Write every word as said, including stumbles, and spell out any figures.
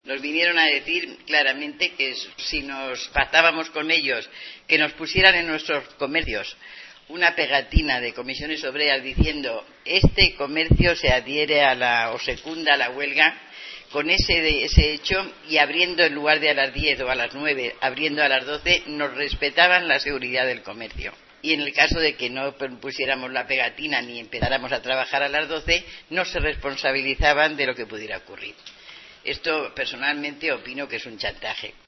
Nos vinieron a decir claramente que si nos pactábamos con ellos que nos pusieran en nuestros comercios una pegatina de comisiones obreras diciendo este comercio se adhiere a la o secunda a la huelga, con ese, de, ese hecho, y abriendo en lugar de a las diez o a las nueve, abriendo a las doce, nos respetaban la seguridad del comercio. Y en el caso de que no pusiéramos la pegatina ni empezáramos a trabajar a las doce, no se responsabilizaban de lo que pudiera ocurrir. Esto personalmente opino que es un chantaje.